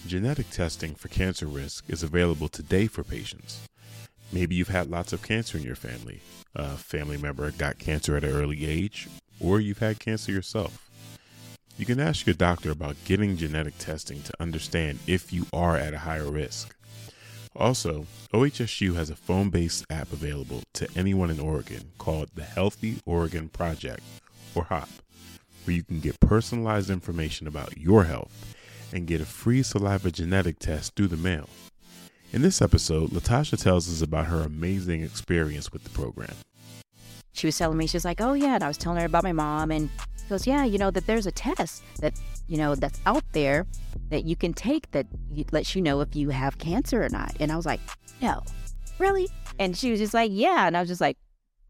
Genetic testing for cancer risk is available today for patients. Maybe you've had lots of cancer in your family. A family member got cancer at an early age, or you've had cancer yourself. You can ask your doctor about getting genetic testing to understand if you are at a higher risk. Also, OHSU has a phone-based app available to anyone in Oregon called the Healthy Oregon Project, or HOP, where you can get personalized information about your health and get a free saliva genetic test through the mail. In this episode, Latasha tells us about her amazing experience with the program. She was telling me, she's like, oh yeah, and I was telling her about my mom, and she goes, yeah, that there's a test that, that's out there that you can take that lets you know if you have cancer or not. And I was like, no, really? And she was just like, yeah. And I was just like,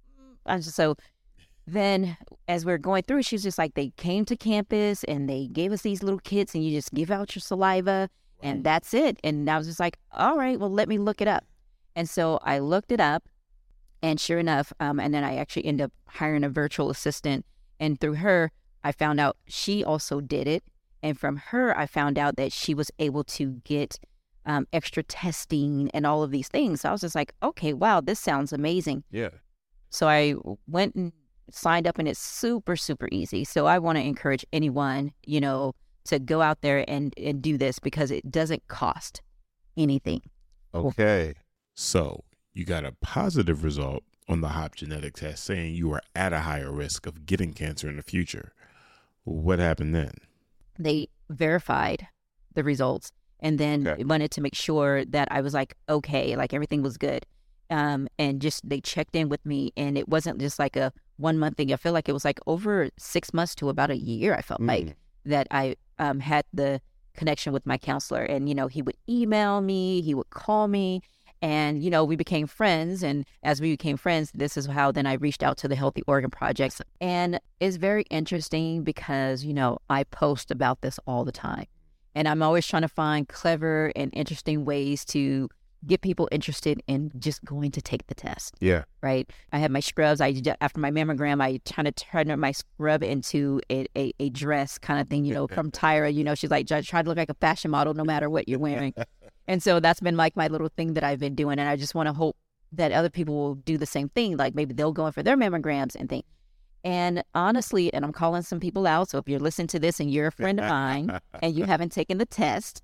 so then as we're going through, she was just like, they came to campus and they gave us these little kits and you just give out your saliva and that's it. And I was just like, all right, well, let me look it up. And so I looked it up, and sure enough, and then I actually ended up hiring a virtual assistant, and through her, I found out she also did it. And from her, I found out that she was able to get extra testing and all of these things. So I was just like, okay, wow, this sounds amazing. Yeah. So I went and signed up, and it's super, super easy. So I want to encourage anyone, to go out there and do this because it doesn't cost anything. Okay. So you got a positive result on the HOP genetic test saying you are at a higher risk of getting cancer in the future. What happened then? They verified the results and then wanted to make sure that I was like, okay, like everything was good. And just they checked in with me, and it wasn't just like a 1 month thing. I feel like it was like over 6 months to about a year. I felt like that I had the connection with my counselor, and, he would email me, he would call me, and, we became friends. And as we became friends, this is how then I reached out to the Healthy Oregon Project. And it's very interesting because, I post about this all the time, and I'm always trying to find clever and interesting ways to get people interested in just going to take the test. Yeah. Right. I had my scrubs. After my mammogram, I kind of turned my scrub into a dress kind of thing, from Tyra. She's like, try to look like a fashion model no matter what you're wearing. And so that's been like my little thing that I've been doing. And I just want to hope that other people will do the same thing. Like maybe they'll go in for their mammograms and things. And honestly, and I'm calling some people out. So if you're listening to this and you're a friend of mine and you haven't taken the test,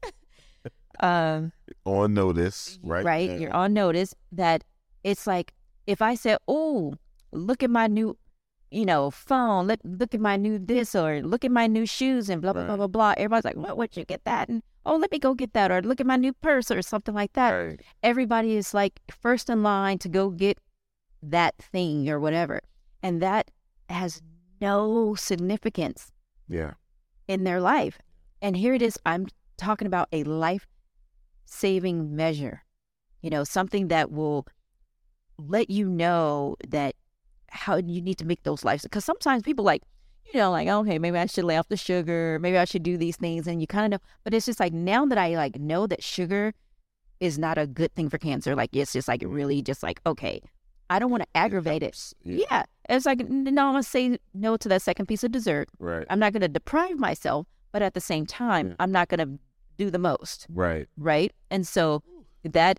on notice, right? Right. You're on notice that it's like, if I said, oh, look at my new, phone, look at my new this, or look at my new shoes and blah, blah, blah, blah, blah. Everybody's like, what would you get that? And, oh, let me go get that. Or look at my new purse or something like that. Right. Everybody is like first in line to go get that thing or whatever. And that has no significance in their life. And here it is. I'm talking about a life-saving measure, something that will let you know that how you need to make those lives. Because sometimes people like, okay, maybe I should lay off the sugar, maybe I should do these things, and you kind of know. But it's just like, now that I like know that sugar is not a good thing for cancer, like it's just like really just like, okay, I don't want to aggravate it. Yeah. It's like, no, I'm going to say no to that second piece of dessert. Right. I'm not going to deprive myself, but at the same time, I'm not going to do the most. Right. Right. And so that's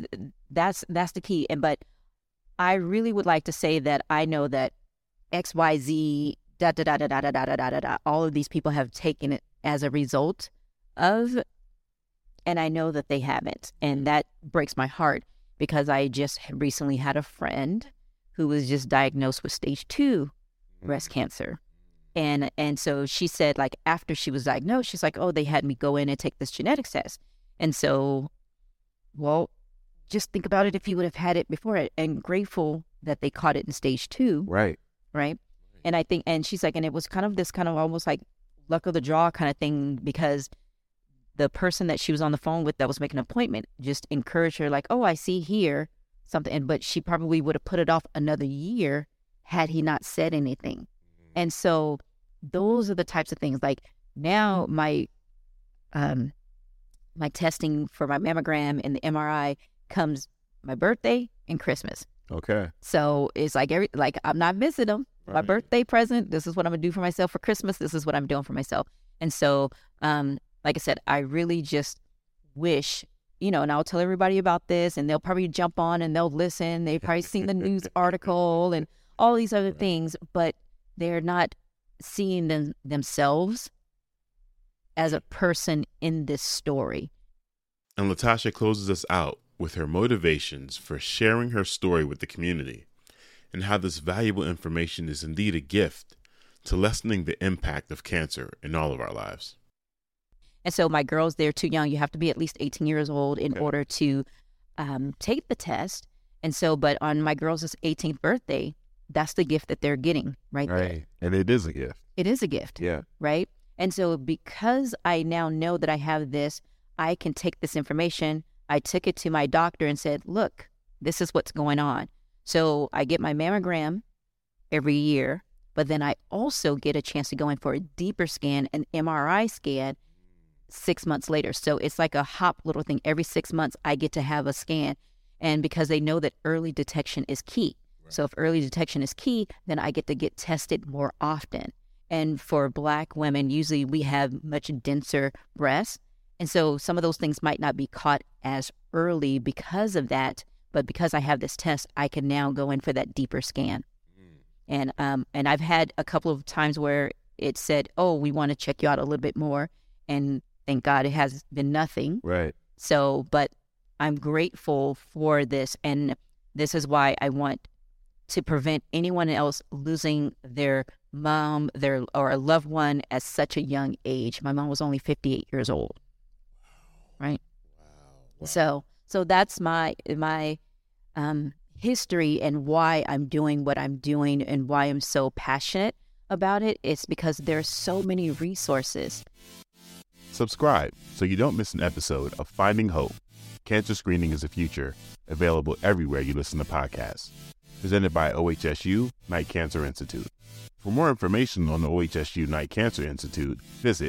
the key. But I really would like to say that I know that XYZ, all of these people have taken it as a result of, and I know that they haven't. And that breaks my heart because I just recently had a friend who was just diagnosed with stage 2 breast cancer. And so she said, like, after she was diagnosed, she's like, oh, they had me go in and take this genetics test. And so, well, just think about it if you would have had it before it, and grateful that they caught it in stage 2. Right. Right. And I think, and she's like, and it was kind of this kind of almost like luck of the draw kind of thing, because the person that she was on the phone with that was making an appointment just encouraged her, like, oh, I see here something. But she probably would have put it off another year had he not said anything. And so those are the types of things. Like now my testing for my mammogram and the MRI comes my birthday and Christmas. Okay. So it's like I'm not missing them. Right. My birthday present, this is what I'm going to do for myself. For Christmas, this is what I'm doing for myself. And so, like I said, I really just wish, and I'll tell everybody about this, and they'll probably jump on and they'll listen. They've probably seen the news article and all these other things, but they're not seeing themselves as a person in this story. And Latasha closes us out with her motivations for sharing her story with the community, and how this valuable information is indeed a gift to lessening the impact of cancer in all of our lives. And so my girls, they're too young. You have to be at least 18 years old in order to take the test. And so, but on my girls' 18th birthday, that's the gift that they're getting right there. And it is a gift. It is a gift. Yeah. Right? And so because I now know that I have this, I can take this information. I took it to my doctor and said, look, this is what's going on. So I get my mammogram every year, but then I also get a chance to go in for a deeper scan, an MRI scan, 6 months later. So it's like a hop little thing. Every 6 months, I get to have a scan. And because they know that early detection is key. Right. So if early detection is key, then I get to get tested more often. And for Black women, usually we have much denser breasts. And so some of those things might not be caught as early because of that. But because I have this test, I can now go in for that deeper scan. And I've had a couple of times where it said, oh, we want to check you out a little bit more. And thank God it has been nothing. Right. So, but I'm grateful for this. And this is why I want to prevent anyone else losing their mom, or a loved one at such a young age. My mom was only 58 years old. Right. Wow. So that's my history and why I'm doing what I'm doing and why I'm so passionate about it. It's because there's so many resources. Subscribe so you don't miss an episode of Finding Hope. Cancer Screening is the Future, available everywhere you listen to podcasts. Presented by OHSU Knight Cancer Institute. For more information on the OHSU Knight Cancer Institute, visit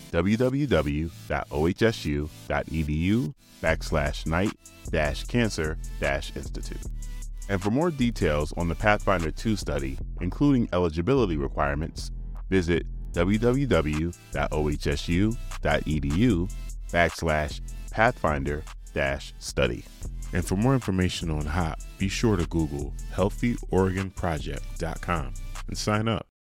www.ohsu.edu/Knight-Cancer-Institute. And for more details on the Pathfinder 2 study, including eligibility requirements, visit www.ohsu.edu/Pathfinder-study. And for more information on HOP, be sure to Google HealthyOregonProject.com and sign up.